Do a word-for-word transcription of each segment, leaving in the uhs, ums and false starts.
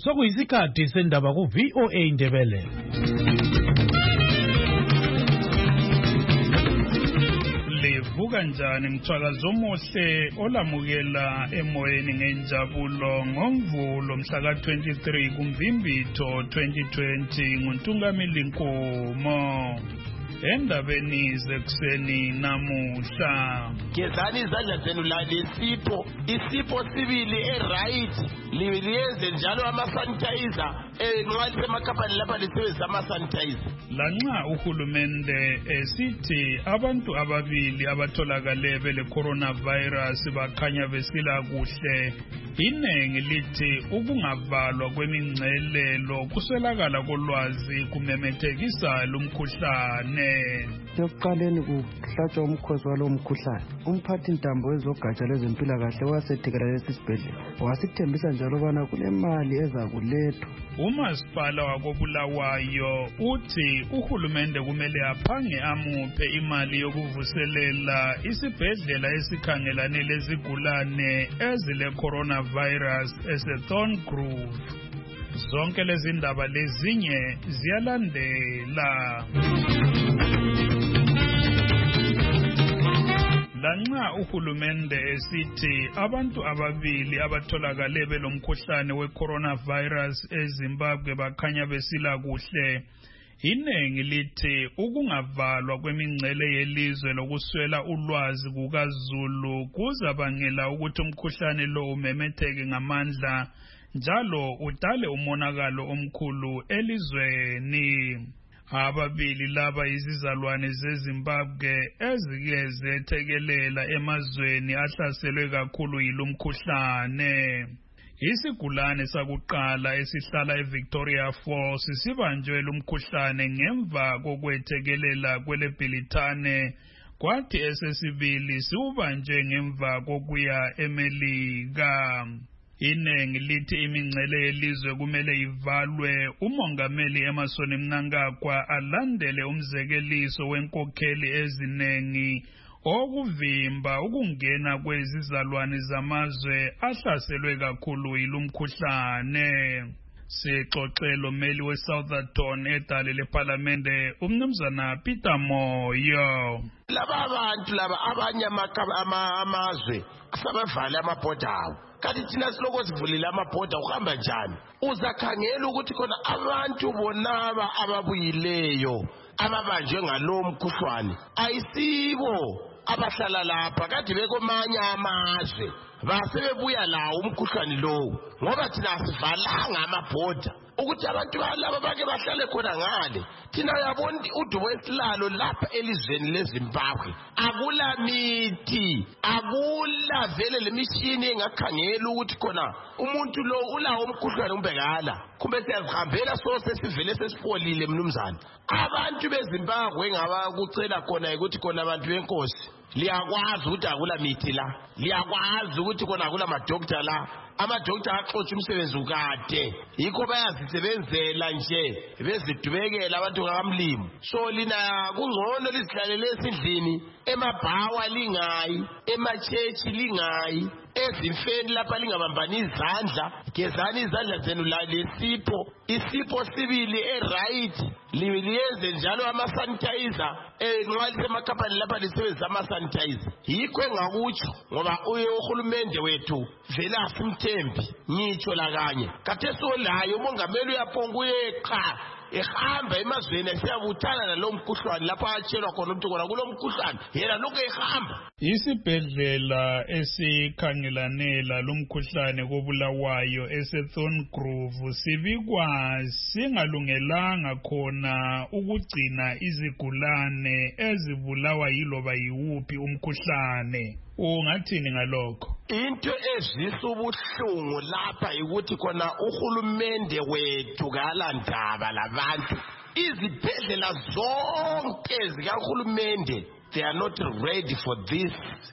Sokuyisikhathi sendaba ku V O A Indebele. Livuka njani mthwakazi omuhle olamukela emoyeni ngenjabulo ngoMvulo mhla ka twenty-three kuMvimbitho twenty twenty nguNtungamili Nkomo. Endabeni zekuseni namuhla gezani izandla zenu la lesipho isipho sibili eright liyenze njalo ama-sanitizer nxa lisemakhaphani lapha lisebenzisa ama-sanitizer. lanxa uhulumende esithi abantu ababili abatholakale bele coronavirus bakhanya besila kuhle, inengi lithi ukungavalwa kwemingcelelo kuswelakala kolwazi kumemethekisa lumkhuhlane. Yokuqaleni kuhlatshwa umkhosi walo mkhuhlane, umphathi ntambo wezogatsha lwezempilakahle wasethekela lesi sibhedlela wasithembisa njalo bana kunemali ezakulethwa. Umasipala wakoBulawayo uthi uhulumende kumele aphange amuphe imali yokuvuselela isibhedlela esikhangelane lezigulane ezile coronavirus eseThorngrove. Zonke lezi ndaba lezinye ziyalandela. Lanxa uhulumende esithi abantu ababili abatholakale belomkhuhlane we-coronavirus eZimbabwe bakhanya besila kuhle, inengi lithi ukungavalwa kwemingcele yelizwe lokuswela ulwazi kukaZulu kuzabangela ukuthi umkhuhlane lo umemetheke ngamandla njalo udale umonakalo omkhulu elizweni. Ababili laba izizalwane zeZimbabwe ezike zethekelela emazweni ahlaselwe kakhulu yilumkhuhlane. Isigulane sakuqala esihlala eVictoria Falls sibanjwe lumkhuhlane ngemva kokwethekelela kweleBhilithane, kwathi esesibili siubanjwe ngemva kokuya eMelika. Inengi lithi imingcele yelizwe kumele ivalwe umongameli Emmerson Mnangagwa alandele umzekeliso wenkokheli ezinengi okuvimba ukungena kwezizalwane zamazwe ahlaselwe kakhulu yilumkhuhlane. Sixoxelo meli weSouthampton edale leParliamente umnumzana Peter Moyo. Laba abantu laba abanye amazwe sabavala amabhoda awo, kanti thina siloko sivulile amabhoda uhamba njani? Uzakhangela ukuthi khona abantu bonaba ababuyileyo ababanjwe ngalo mkhuhlwane ayisibo abahlala lapha, kade bekomanye amazwe basebebuya lawo umkhuhlane lowo, ngoba thina asivalanga amabhoda ukuthi abantu balaba bake bahlale khona ngale. Thina uyabona udubo wesilalo lapha elizweni leZimbabwe akula mithi, akula vele lemishini engakhangela ukuthi khona umuntu lo ulawo umkhuhlane umbekala, kumbe siyazihambela so sesivele sesifolile. Mnumzana, abantu beZimbabwe ngabakucela khona ukuthi khona abantu benkosi liyakwazi ukuthi akula mithi la, liyakwazi ukuthi khona akula madokotela la, amadokotela axotsha umsebenzi ukade, yikho bayazisebenzela nje bezidubekela abantu kaMlimu. So lina kungcono lizihlalele esindlini, emabhawa lingayi, emachechi lingayi, ezimfeni lapha lingabambani izandla. Gezani izandla zenu la lesipho isipho sibili eright liyenze njalo ama-sanitizer nxa lisemakhaphani lapha lisebenzisa ama-sanitizer. Yikho engakutsho ngoba uhulumende wethu vele asimthembi, ngitsho lakanye khathesi olayo umongameli uyaphonga uyeqa ehamba emazweni esiyabuthana nalo mkhuhlwane lapha atshelwa khona ukuthi kona kulo mkhuhlane yena lokhu ehamba. Isibhedlela esikhangelane lalomkhuhlane koBulawayo eseThorngrove sibikwa singalungelanga khona ukugcina izigulane ezibulawa yiloba yiwuphi umkhuhlane. Ungathini ngalokho? Into ezisa ubuhlungu lapha ukuthi khona uhulumende wethu kalandaba labantu. Izibhedlela zonke zikahulumende, they are not ready for this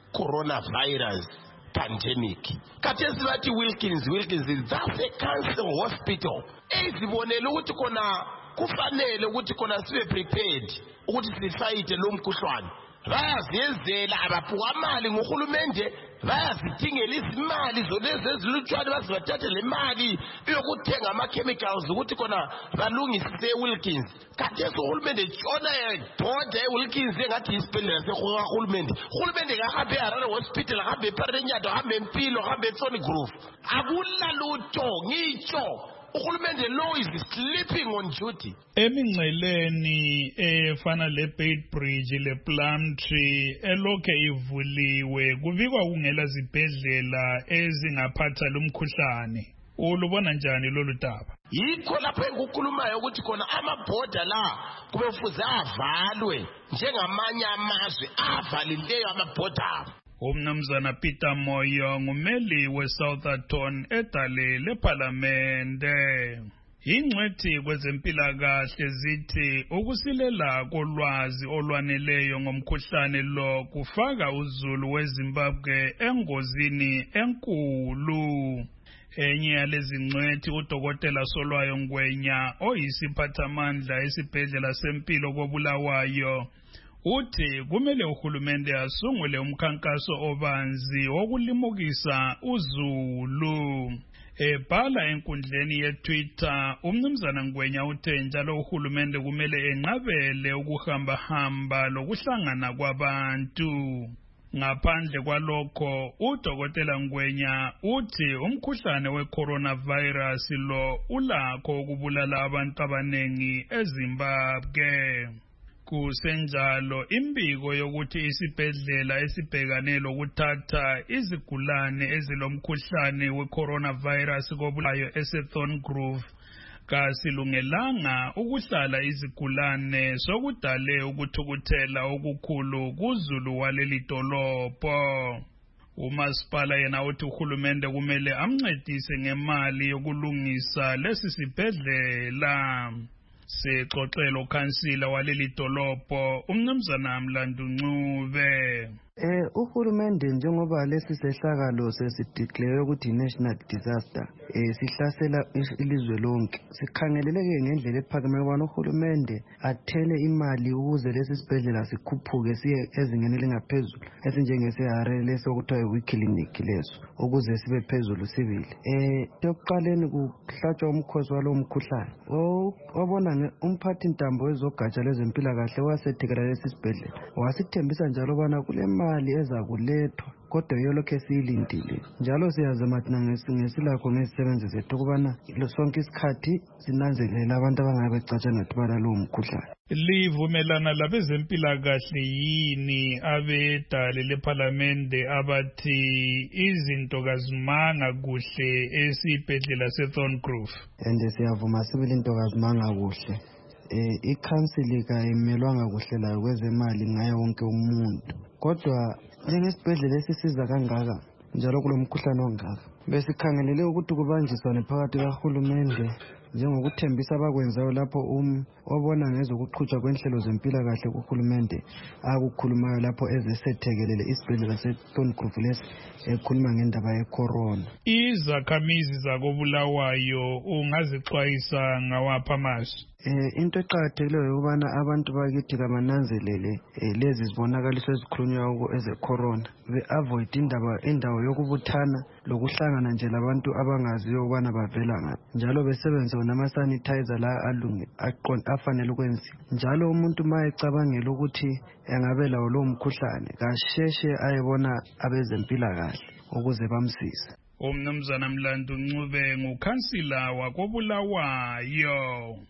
coronavirus pandemic. Khathesi bathi Wilkins Wilkins that's a cancer hospital. Ezibonela ukuthi khona kufanele ukuthi khona sibe prepared ukuthi sifayite lo mkhuhlwane. Bayaziyenzela abaphuka amali ngohulumende bayazidingela izimali zonezi ezilutshwane bazibathathe le mali yokuthenga ama-chemicals ukuthi khona balungise e-Wilkins. Khathesi uhulumende tshona ebhoda e-Wilkins engathi isibhedlela sekurhulumende. Uhulumende kahambe eHarare Hospital, ahambe ePharenyato, ahambe eMpilo, ahambe eThoni Groove. Akulalutho ngitsho. Uhulumende law is sleeping on duty. Emingceleni efana le Bait Bridge le Plumtree elokhe ivuliwe kubikwa kungela zibhedlela ezingaphatha lumkhuhlane. Ulubona njani lolu daba? Yikho lapho engikhulumayo ukuthi khona amabhoda la kube kufuze avalwe njengamanye amazwe avalileyo amabhoda. Umnumzana Peter Moyo ngumeli weSouthampton edale leParlamente. Ingcwethi kwezempilakahle zithi ukusilela kolwazi olwaneleyo ngomkhuhlane lo kufaka uzulu weZimbabwe engozini enkulu. Enye yalezi ngcwethi udokotela Solwayo Ngwenya oyisiphathamandla esibhedlela sempilo koBulawayo uthi kumele uhulumende asungule umkhankaso obanzi wokulimukisa uzulu. Ebhala enkundleni yeTwitter umnumzana Ngwenya uthe njalo uhulumende kumele enqabele ukuhamba hamba lokuhlangana kwabantu. Ngaphandle kwalokho udokotela Ngwenya uthi umkhuhlane we-coronavirus lo ulakho ukubulala abantu abanengi eZimbabwe. Kusenjalo imbiko yokuthi isibhedlela esibhekane lokuthatha izigulane ezilomkhuhlane we-coronavirus koBulawayo eSethorn Grove kasilungelanga ukuhlala izigulane sokudale ukuthukuthela okukhulu kuzulu waleli dolobho. Umasipala yena uthi uhulumende kumele amncedise ngemali yokulungisa lesi sibhedlela. Sexoxela ukhansila waleli dolobho umnumzana Mlandu Ncube. Eh uhulumende njengoba lesi sehlakalo sesideclare ukuthi national disaster eh sihlasela ilizwe lonke sikhangeleleke ngendlela ephakeme ngoba uhulumende athele imali ukuze lesi sibhedlela sikhuphuke siye ezingeni lingaphezulu esinjenge seHarare leso kuthiwa weeklinik leso ukuze sibe phezulu sibili. Eh yokuqaleni kuhlatshwa umkhosi walo mkhuhlane obona umphathi ntambo wezogatsha lezempilakahle wasethekela lesi sibhedlela wasithembisa njalo bana kule mali ezakulethwa kodwa yolokhe siyilindile njalo siyazama thina ngesilakho ngezisebenzi zethu ukubana sonke isikhathi sinanzelela abantu abangabe becatshana thibala lo mkhuhlane. Livumelana labezempilakahle yini abedale leParlamente abathi izinto kazimanga kuhle esibhedlela seThorn Grove? Ende siyavuma sibili into kazimanga kuhle. Eh iCouncil kayimelwanga kuhle layo kwezemali ngaye wonke umuntu. Kodwa njengesibhedlela esisiza kangaka njalo kulomkhuhlane ongaka besikhangelele ukuthi kubanjiswane phakathi kahulumende njengokuthembisa abakwenzayo lapho um obona ngezokuqhutshwa kwenhlelo zempilakahle kuhulumende akukhulumayo lapho ezesethekelele isibhedlela seThorn Grove lesi ekhuluma ngendaba yecorona. Izakhamizi zakoBulawayo ungazixwayisa ngawapha amasu? Eh into eqhakathekileyo ukubana abantu bakithi kabananzelele lezi zibonakaliso ezikhulunywa ezecorona be-avoid indaba indawo yokubuthana lokuhlangana nje labantu abangaziyo ukubana bavela ngaphi njalo besebenze nama-sanitizer la alunge afanele ukwenziwa njalo umuntu ma ecabangela ukuthi engabe lawo lowo mkhuhlane kasheshe ayebona abezempilakahle ukuze bamsize. Umnumzana Mlandu Ncube ngukhansila wakoBulawayo.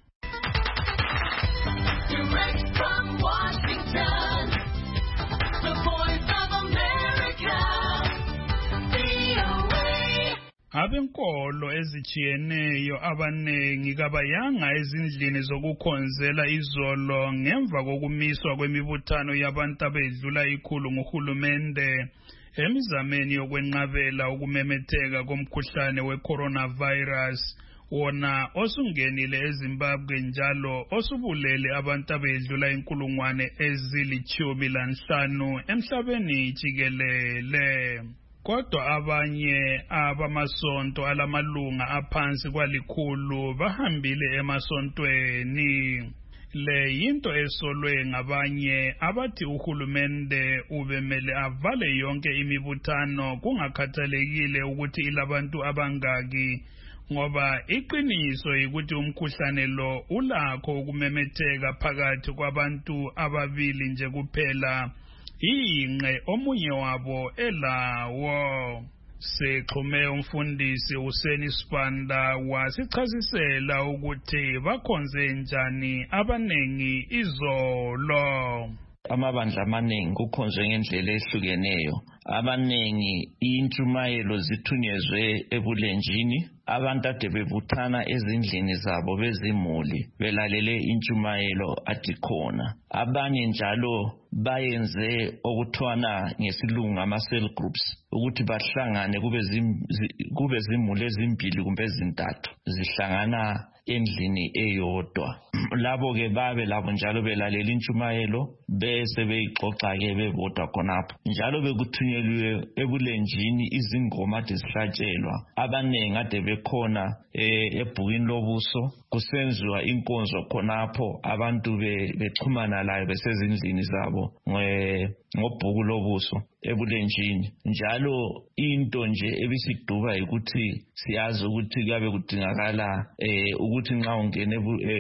Direct from Washington, the Voice of America, V O A. Abenkolo ezijiyeneyo abanengi kabayanga ezindlini zokukhonzela izolo ngemva kokumiswa kwemibuthano yabantu abedlula ikhulu nguhulumende emizameni yokwenqabela ukumemetheka komkhuhlane we-coronavirus wona osungenile eZimbabwe njalo osubulele abantu abedlula inkulungwane ezilithumi lanhlanu emhlabeni jikelele. Kodwa abanye abamasonto alamalunga aphansi kwalikhulu bahambile emasontweni. le yinto esolwe ngabanye abathi uhulumende ubemele avale yonke imibuthano kungakhathalekile ukuthi ilabantu abangaki, ngoba iqiniso ukuthi umkhuhlane lo ulakho ukumemetheka phakathi kwabantu ababili nje kuphela, ingqe omunye wabo elawo. Sexhume umfundisi uSeni Sibanda wasichasisela ukuthi bakhonze njani abanengi izolo. Amabandla amaningi kukhonzwe ngendlela ehlukeneyo. Abanengi intshumayelo zithunyezwe ebulenjini, abantu ade bebuthana ezindlini zabo bezimuli belalele intshumayelo adikhona. Abanye njalo bayenze okuthwana ngesilungu ama-cell groups ukuthi bahlangane kube kube zimuli ezimbili kumbe ezintathu zihlangana endlini eyodwa. Labo ke babe labo njalo belalela intshumayelo bese beyixoxa ke bebodwa khonapho. Njalo bekuthunyelwe ebulenjini izingoma ezihlatshelwa. Abanengi ade bekhona ebhukwini lobuso kusenziwa inkonzo khonapho, abantu bexhumana layo besezindlini zabo ngobhuku lobuso ebulenjini. Njalo into nje ebisiduba ukuthi siyazi ukuthi kuyabe kudingakala ukuthi nxa ungena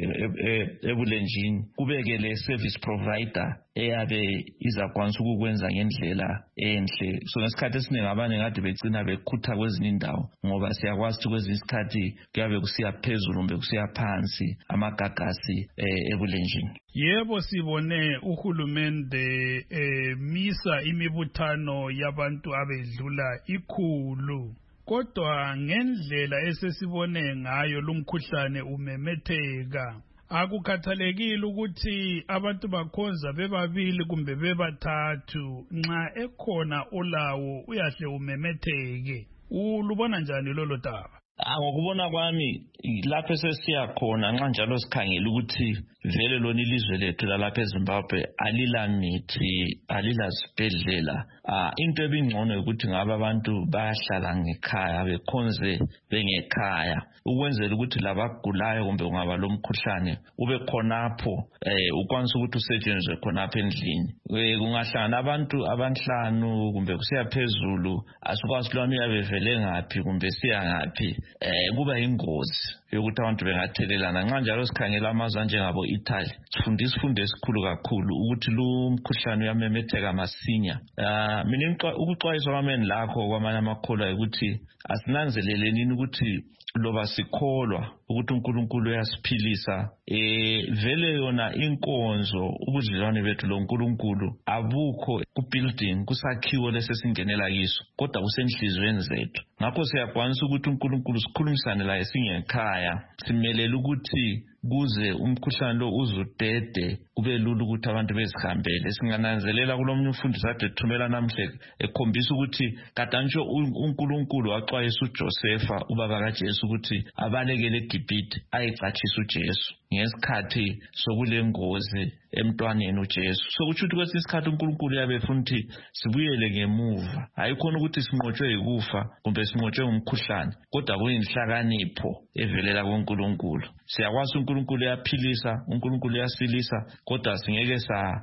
ebulenjini kubeke le service provider eyabe izakwanisa ukukwenza ngendlela enhle. So ngesikhathi esiningi abaningi ade becina bekhutha kwezinye indawo ngoba siyakwazi ukuthi kwezinye isikhathi kuyabe kusiya phezulu kumbe kusiya phansi amagagasi ebulenjini. Yebo, sibone uhulumende emisa imibuthano yabantu abedlula ikhulu, kodwa ngendlela esesibone ngayo lumkhuhlane umemetheka. Akukhathalekile ukuthi abantu bakhonza bebabili kumbe bebathathu, nxa ekhona olawo uyahle umemetheke. Ulubona njani lolo daba? Ngokubona kwami lapho sesiya khona nxa njalo sikhangela ukuthi vele lona ilizwe lethu lalapha eZimbabwe alila mithi, alila sibhedlela. Into ebingcono ukuthi ngabe abantu bayahlala ngekhaya bekhonze bengekhaya ukwenzela ukuthi labagulayo kumbe ungaba lomkhuhlane ube khonapho ukwanisa ukuthi usetshenzwe khonapho endlini. Kungahlangana abantu abanhlanu kumbe kusiya phezulu asikwazi lwana uyabe vele ngaphi kumbe siya ngaphi, kuba ingozi yokuthi abantu bengathelelana. Nxa njalo sikhangela amazwe anjengabo Italy sifunda isifundo esikhulu kakhulu ukuthi lo mkhuhlane uyamemetheka masinya. Mina ukuxwayisa kwameni lakho kwamanye amakholwa ukuthi asinanzeleleni ukuthi loba sikholwa ukuthi uNkulunkulu uyasiphilisa, eh vele yona inkonzo ubudlelwane bethu lo uNkulunkulu abukho ku-building kusakhiwo lesesingenela kiso, kodwa kusenhlizweni zethu. Ngakho siyakwanisa ukuthi uNkulunkulu sikhulumisane laye singekhaya, simelela ukuthi kuze umkhuhlane lo uzudede kube lula ukuthi abantu bezihambele. Singananzelela kulomunye umfundisi ade thumela namhle ekhombisa ukuthi kadantsho uNkulunkulu waxwayisa uJosepha ubaba kaJesu ukuthi abalekele eGibhithe ayecatshisa uJesu ngesikhathi sokule ngozi emntwaneni uJesu. So kuthi kwesinye isikhathi uNkulunkulu yabe efuna ukuthi sibuyele ngemuva, hayikhona ukuthi sinqotshwe yikufa kumbe sinqotshwe ngumkhuhlane, kodwa kuyinhlakanipho evelela kuNkulunkulu. Siyakwazi uNkulunkulu uyaphilisa, uNkulunkulu uyasilisa, kodwa singeke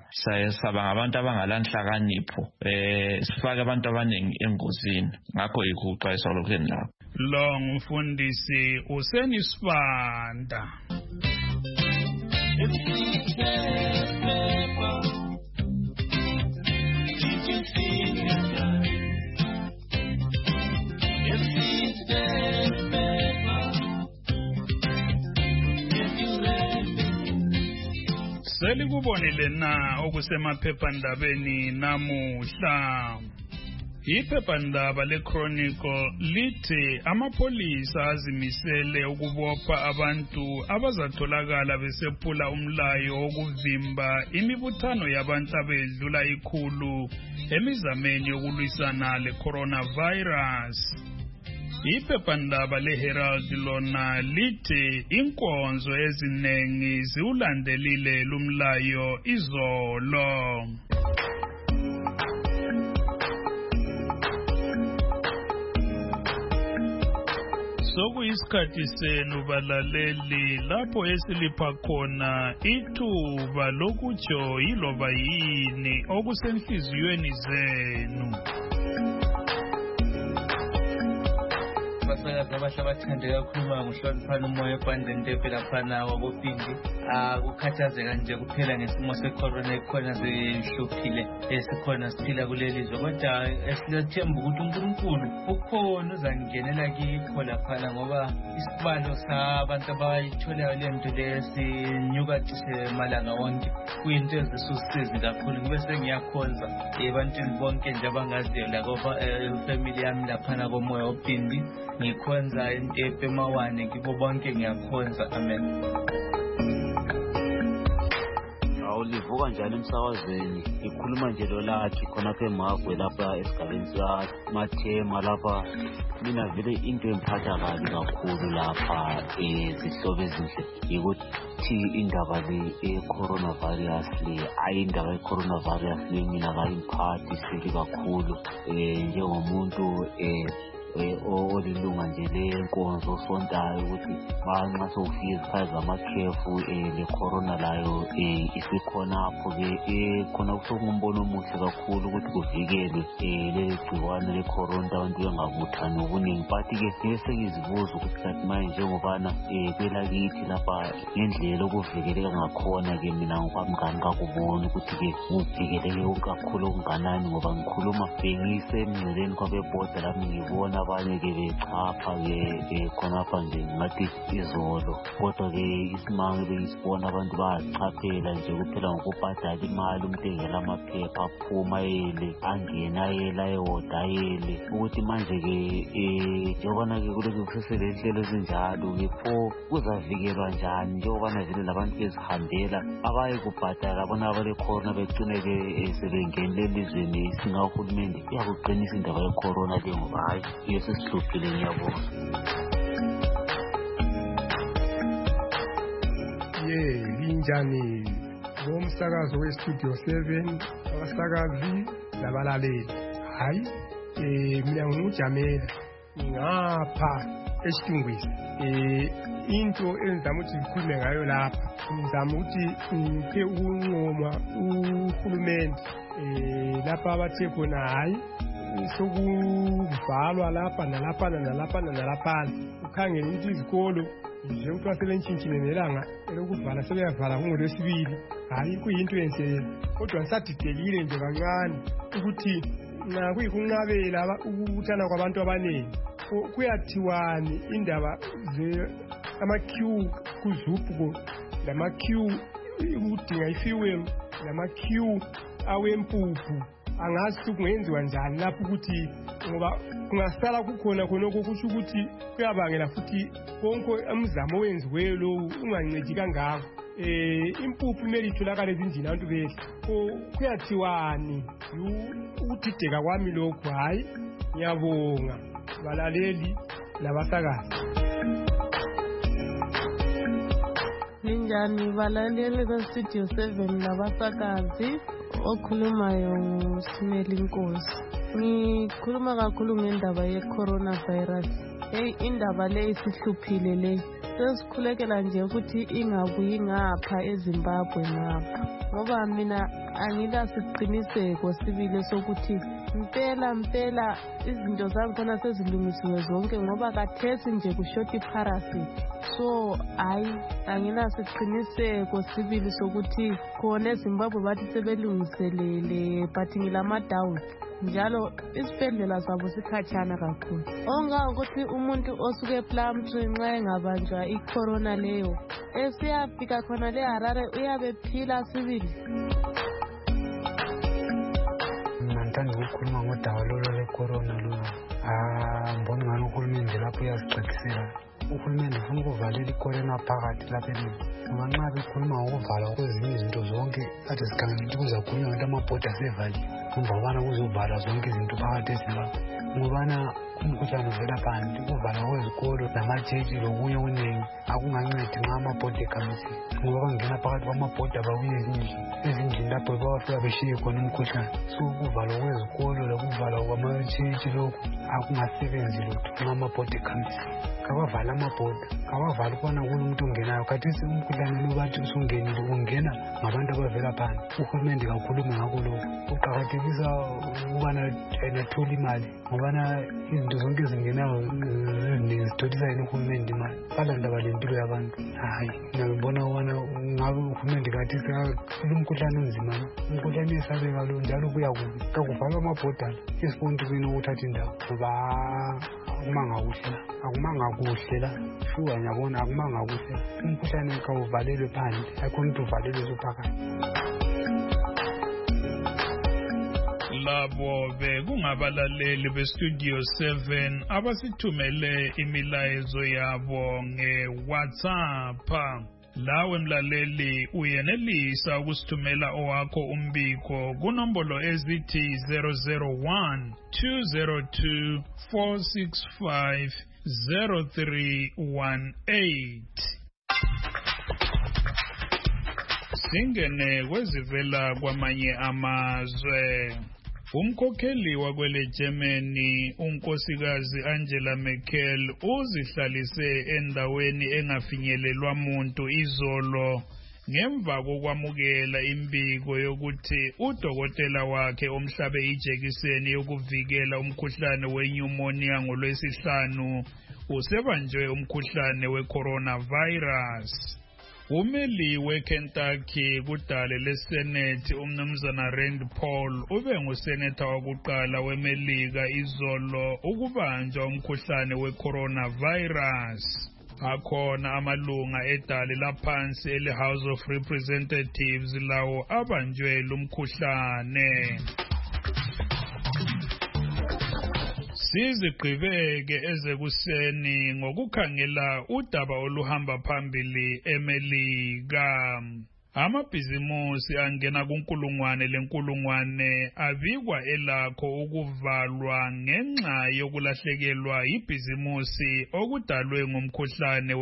saba ngabantu abangalanhlakanipho eh sifake abantu abaningi engozini. Ngakho yikho uxwayisa lokho lapho. Lo ngumfundisi uSeni Sibanda. Selikubonile na okusemaphephandabeni namuhla. Iphephandaba leChronicle lithi amapolisa azimisele ukubopha abantu abazatholakala besephula umlayo wokuvimba imibuthano yabantu abedlula ikhulu emizameni yokulwisana le-coronavirus. Iphephandaba leHerald lona lithi inkonzo ezinengi ziwulandelile lumlayo izolo. sokuyisikhathi senu balaleli lapho esilipha khona ithuba lokutsho yiloba yini okusenhliziyweni zenu. Abasakazi abahle abathande kakhulu ngohloniphana umoya ebhandeni ntephe laphana wabopindi akukhathazeka nje kuphela ngesimo secorona ekhona sihluphile esikhona siphila kuleli zwe kodwa esilethemba ukuthi uNkulunkulu ukhona uzangenela kikho laphana ngoba isibalo sabantu abayitholayo le nto lesinyuka malanga wonke kuyinto ezisusizi kakhulu ngibe sengiyakhonza ebantwini bonke nje abangaziyo lakoba family yami laphana komoya opindi ngikhonza entephe emawane kibo bonke ngiyakhonza. Amen. Awulivuka njalo emsakazweni ikhuluma nje lo lathi khona phe Magwe lapha esigabeni samathema lapha mina vele into emphatha kabi kakhulu lapha ezihlobo ezinhle ukuthi indaba le e-coronavirus le ayindaba ye-coronavirus le mina kayimphathi seli kakhulu njengomuntu olilunga nje lenkonzo sontayo ukuthi nxa sokufika izikhathi zamakhefu le corona layo isikhonapho-ke khona kusokungumbono omuhle kakhulu ukuthi kuvikelwe leli gciwane le-corona abantu bengabuthani okuningi but-ke ngeke sengizibuza ukuthi kanti manje njengobana kwelakithi lapha ngendlela okuvikeleka ngakhona-ke mina ngokwami ngangikakuboni ukuthi-ke kuvikeleke kakhulu okunganani ngoba ngikhuluma bengisemngceleni kwabebhoda lami ngibona abanye-ke bechapha-ke khonapha nje ngathi izolo kodwa-ke isimanga bengisibona abantu bayachaphela nje kuphela ngokubhadala imali umuntu engela amaphepha aphuma yele angena yele ayewoda yele ukuthi manje-ke njengobana-ke kulokhu kuseselenhlelo ezinjalo-ke pho kuzavikelwa njani njengobana vele labantu bezihambela abaye kubhadala bona abale-corona begcine-ke sebengenile elizweni singahulumende iyakuqinisa indaba ye-corona le ngoba hayi iyo sesihluphile ngiyabona. ye linjani bomsakazo we-studio seven abasakazi labalaleli hayi um mina ngingujamela ngingapha esitungwini um into engizama ukuthi ngikhulume ngayo lapha ngizama ukuthi ngiphe ukunqoma uhulumende um lapha abathe khona hayi sokuvalwa lapha nalaphana nalaphana nalaphana ukhangele ukuthi izikolo nje kuthiwa sebentshintshile nelanga elokuvala sebeyavala ngolwesibili hayi kuyinto enhle kodwa ngisadidekile nje kancane ukuthi nxa kuyikunqabela ukubuthana kwabantu abaningi kuyathiwani indaba ama-queue kuzupho lama-queue ukudinga ifuel lama-queue awempuphu angazi kungenziwa njani lapho ukuthi ngoba kungasala kukhona khonoko kusho ukuthi kuyabangela futhi konke umzamo owenziweyo lowo ungancedi kangako um impuphu kumele itholakale ezindlini abantu behle kuyathiwani ukudideka kwami lokhu hhayi ngiyabonga balaleli labasakazi. Linjani balaleli be-studio seven labasakazi okhulumayo nguSimeli Nkosi. Ngikhuluma kakhulu ngendaba ye-coronavirus. Hey, indaba le isihluphile le. Sesikhulekela nje ukuthi ingabuyi ngapha eZimbabwe ngapha. Ngoba mina angilasiqiniseko sibile sokuthi mpela mpela izinto zakhona sezilungisiwe zonke ngoba kathesi nje kushoti parasite. So hayi angilasiqiniseko sibili sokuthi khona eZimbabwe bathi sebelungiselele but ngilama-doubt njalo isibhedlela zabo sikhatshana kakhulu. Onga ukuthi umuntu osuke ePlumtree nxa engabanjwa i-corona leyo esiyafika khona le Harare uyabe phila sibili. Ngithanda ukukhuluma ngodaba lolo le-corona lolo. Ah, mbona ngani uhulumende lapho uyasicacisela. Uhulumende ufuna ukuvalela i-corona phakathi lapha elini. Ngoba nxa bekhuluma ngokuvalwa kwezinye izinto zonke kade sikhangele ukuthi kuzakhulunywa ngento amabhodi asevaliwe. Kumva ubana kuzovalwa zonke izinto phakathi eZimbabwe. Ngobana umkhuhlane uvela phansi ukuvalwa kwezikolo namatshetshi lokunye okuningi akungancedi nxa ama-border committee ngoba bangena phakathi kwamabhoda babuye ezindlini ezindlini lapho bawafika beshiye khona umkhuhlane. So ukuvalwa kwezikolo lokuvalwa kwamatshitshi lokhu akungasebenzi lutho ngama-border committee. Kabavala amabhoda, kabavali ukubana kunomuntu ongenayo. Khathesi umkhuhlane lo bathi usungenile ungena ngabantu abavela phandle. Uhulumende kakhulume ngakho lokhu. Uqakathekisa ukubana anathole imali ngobana izinto zonke ezingenayo eziningi zitholisa yena uhulumende imali. Balandaba lempilo yabantu. Hayi, ngibona ukubana ngabe uhulumende khathesi lo mkhuhlane onzima lo. Umkhuhlane esabeka lo njalo kuya kubi. Kakuvalwa amabhoda esipontikini ukuthatha indawo ngoba akumanga kuhle akumanga kuhle la shuwa ngiyabona akumanga kuhle umkhuhlane kawuvalelwe phandle akhona ukuthi uvalelwe sophakathi. Labo bekungabalaleli bestudio seven abasithumele imilayezo yabo nge-WhatsApp. Lawe mlaleli uyenelisa ukusithumela owakho umbiko kunombolo ezithi zero zero one two zero two four six five zero three one eight. Singene kwezivela kwamanye amazwe. Umkhokheli wakwele Germany unkosikazi Angela Merkel uzihlalise endaweni engafinyelelwa muntu izolo ngemva kokwamukela imbiko yokuthi udokotela wakhe omhlabe ijekiseni yokuvikela umkhuhlane wenyumonia ngolwesihlanu usebanjwe umkhuhlane we-coronavirus. Umeli we-Kentucky kudale leSenate umnumzana Rand Paul ube nguseneta wakuqala weMelika izolo ukubanjwa umkhuhlane we-coronavirus. Akhona amalunga edale laphansi ele-House of Representatives lawo abanjwe lumkhuhlane. Sizigqibeke ezekuseni ngokukhangela udaba oluhamba phambili eMelika. Amabhizimusi angena kunkulungwane lenkulungwane abikwa elakho ukuvalwa ngenxa yokulahlekelwa ibhizimusi okudalwe ngumkhuhlane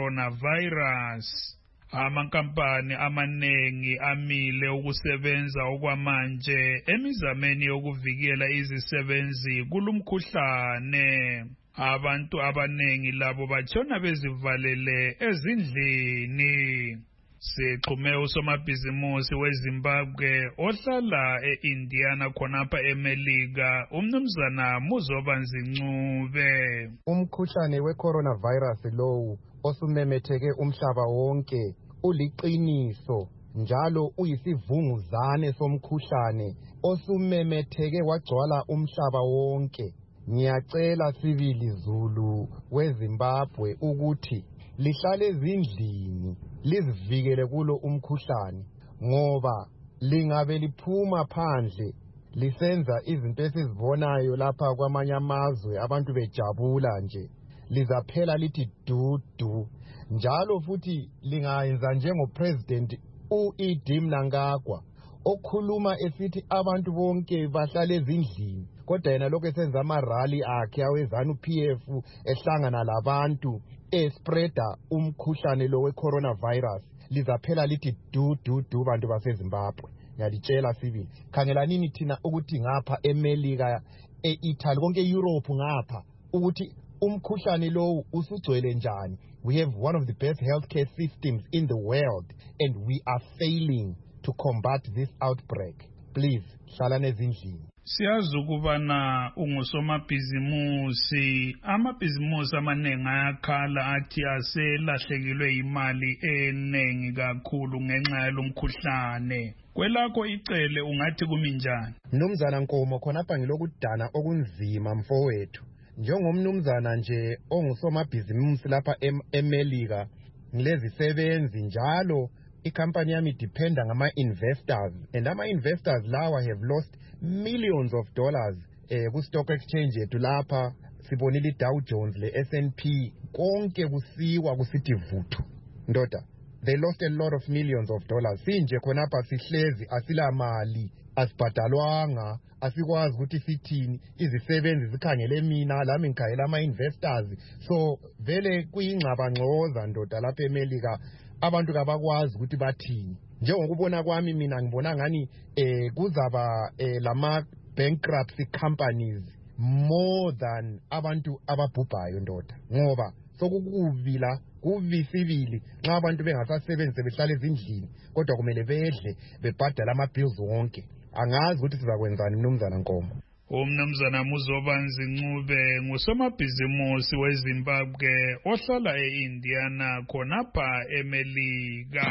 we-coronavirus. Amankampani amanengi amile ukusebenza okwamanje emizameni yokuvikela izisebenzi kulumkhuhlane. Abantu abanengi labo batshona bezivalele ezindlini. Sixhume usomabhizimusi weZimbabwe ohlala e-Indiana khonapha eMelika umnumzana Muzobanzi Ncube. Umkhuhlane we-coronavirus lowu osumemetheke umhlaba wonke uliqiniso njalo uyisivunguzane somkhuhlane osumemetheke wagcwala umhlaba wonke. Ngiyacela sibili Zulu weZimbabwe ukuthi lihlale ezindlini lizivikele kulo umkhuhlane ngoba lingabe liphuma phandle lisenza izinto esizibonayo lapha kwamanye amazwe abantu bejabula nje lizaphela lithi dudu. Njalo futhi lingayenza njengopresident u-Edi Mnangagwa okhuluma esithi abantu bonke bahlale ezindlini kodwa yena lokho esenza amarali akhe awezanu P F ehlangana labantu espreada umkhuhlane lo we-coronavirus lizaphela lithi dudu bantu baseZimbabwe. Ngiyalitshela sibili khangelanini thina ukuthi ngapha eMelika e-Italy konke eEurope ngapha ukuthi umkhuhlane lo usugcwele njani. We have one of the best healthcare systems in the world and we are failing to combat this outbreak. Please, hlalani ezindlini. Siyazi ukubana ungusomabhizimusi, amabhizimusi amaningi ayakhala athi aselahlekilwe imali enengi kakhulu ngenxa yalomkhuhlane. Kwelakho icele ungathi kumi njani? Mnumzana Nkomo khonapha ngilokudana okunzima mfowethu. Njengomnumzana nje ongusomabhizimusi lapha eMelika ngilezisebenzi njalo ikhampani yami dependa ngama-investors and ama-investors lawa have lost millions of dollars eh, ku-stock exchange yethu lapha sibonile i-Dow Jones le-S and P konke kusiwa kusithi vuthu. Ndoda they lost a lot of millions of dollars. Sinje khonapha sihlezi asila mali, asibhadalwanga, asikwazi ukuthi sithini, izisebenzi zikhangele mina, lami ngikhangela ama-investors. So vele kuyingxabangxoza ndoda lapha eMelika, abantu kabakwazi ukuthi bathini. Njengokubona kwami mina ngibona ngani eh kuzaba eh lama bankruptcy companies more than abantu ababhubhayo ndoda, ngoba sokukuvila kuvisibili nxa abantu bengasasebenzi behlala ezindlini kodwa kumele bedle bebhadala ama-bills wonke. Angazi ukuthi sizakwenzani mnumzana Nkomo. Umnumzana Muzobanzi Ncube ngusomabhizimusi weZimbabwe ohlala e-Indiana khonapha eMelika.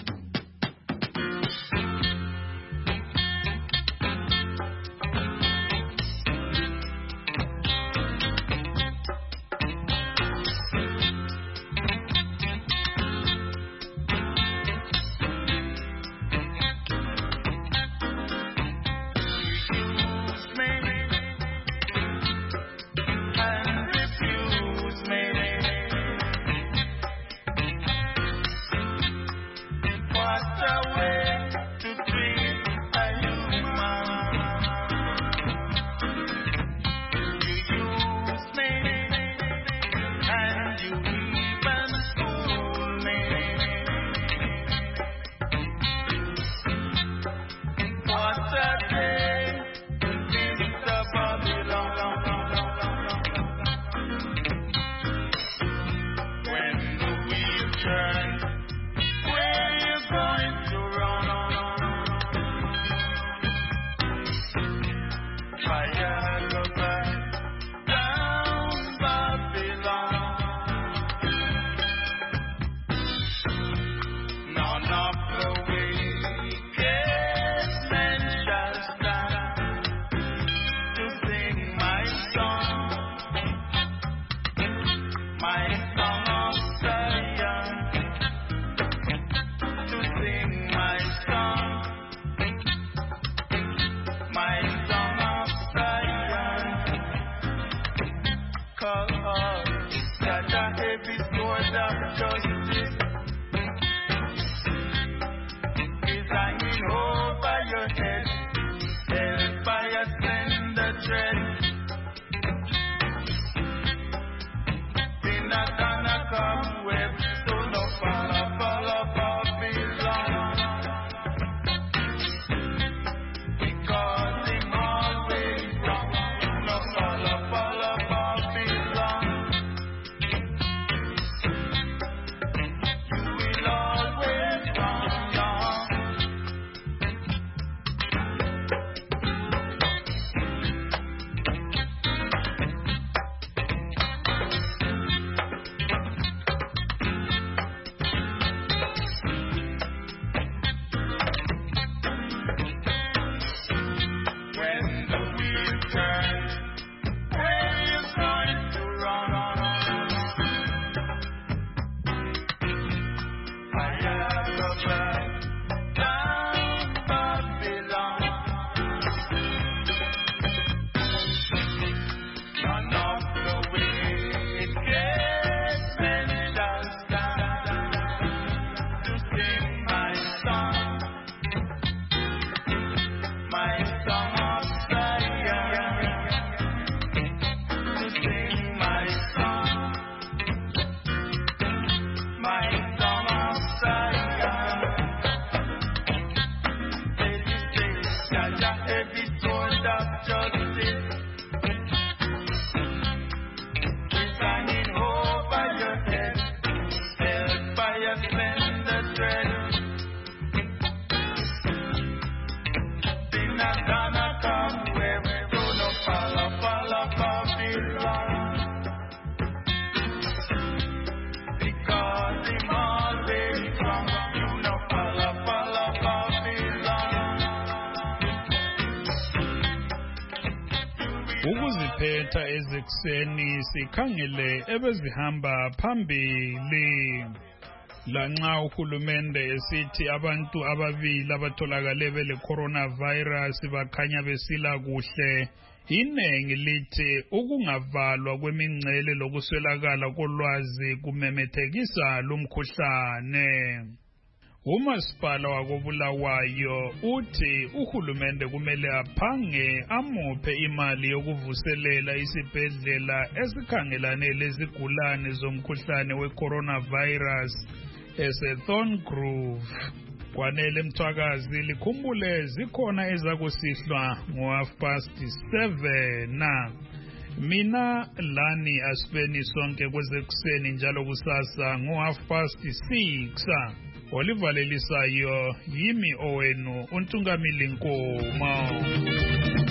Ukuziphetha ezekuseni sikhangele ebezihamba phambili. Lanxa uhulumende esithi abantu ababili abatholakale bele coronavirus bakhanya besila kuhle, inengi lithi ukungavalwa kwemingcele lokuswelakala kolwazi kumemethekisa lumkhuhlane. Umasipala wakobulawayo uthi uhulumende kumele aphange amuphe imali yokuvuselela isibhedlela esikhangelane lezigulane zomkhuhlane we-coronavirus ese-Thorngrove. Kwanele Mthwakazi likhumbule zikhona ezakusihlwa ngo-half past seven na. Mina lani asibeni sonke kwezekuseni njalo kusasa ngo-half past six. Olivalelisayo yimi owenu uNtungamili Nkomo.